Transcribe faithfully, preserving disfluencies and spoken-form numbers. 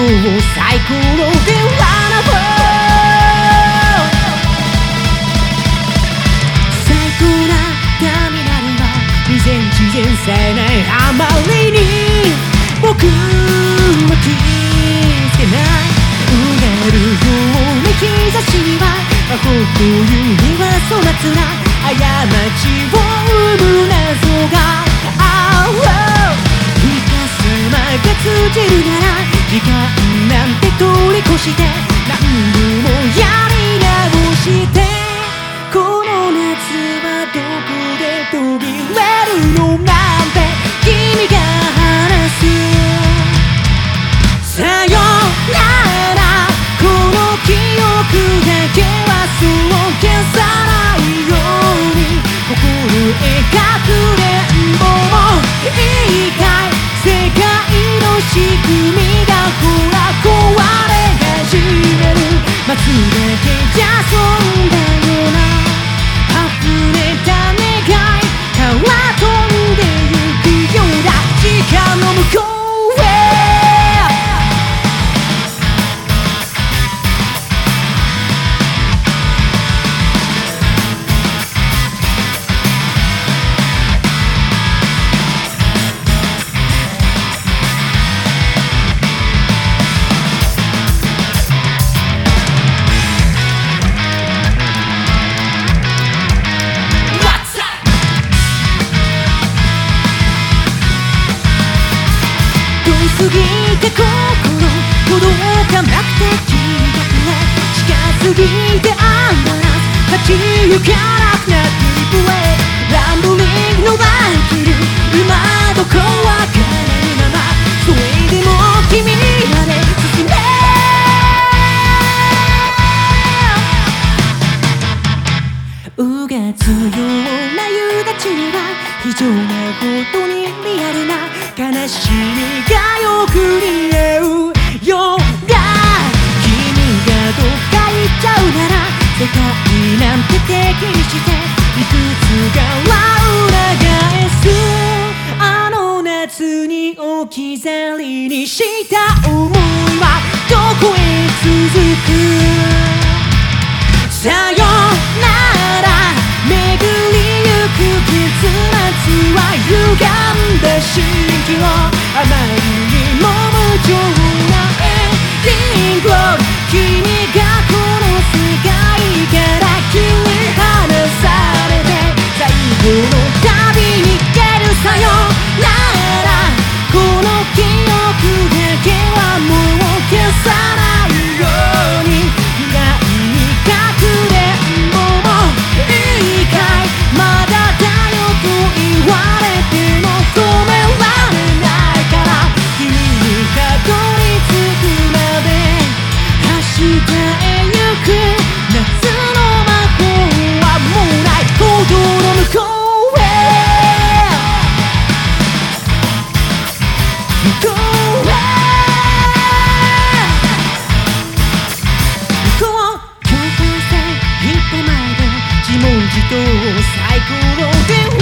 サイコロでラナボ最高なターミナルは未然事前さえないあまりに僕は気づけないうねるような兆しにはアホというには粗末な過ちを生む謎があるひたすらが通じるなら時間なんて通り越して何度もやり直してこの夏はどこで途切れるのなんて君が話すさよならこの記憶だけはそう消さないように心描く連棒も言いたい世界の仕組みがほら壊れ始める待つだけじゃ損だよな溢れた願い川飛んでゆくようだ時間の向こうへ過ぎて心届かなくて気が近づいてあんなら立ち行かなくなっていくランブリングのバイキル今どこわからないままそれでも君まで進めうがつような夕立には非常なことにリアルな悲しみがよく似合うようだ君がどっか行っちゃうなら世界なんて敵にしていくつかは裏返すあの夏に置き去りにした思いはどこへ続くさよなら巡りゆく結末は歪んだ蜃気をあまりにも無情なエンディング君がこの世界から切り離されて最後の旅に出るさよならこの記憶だけはもう消さないように未来に隠れんぼもいいかいまだだよと言われても止められないから君にたどり着くまで明日へ行く夏の魔法はもうない行動の向こうへ向こうへ向こう境界線一歩前で自問自答サイコロで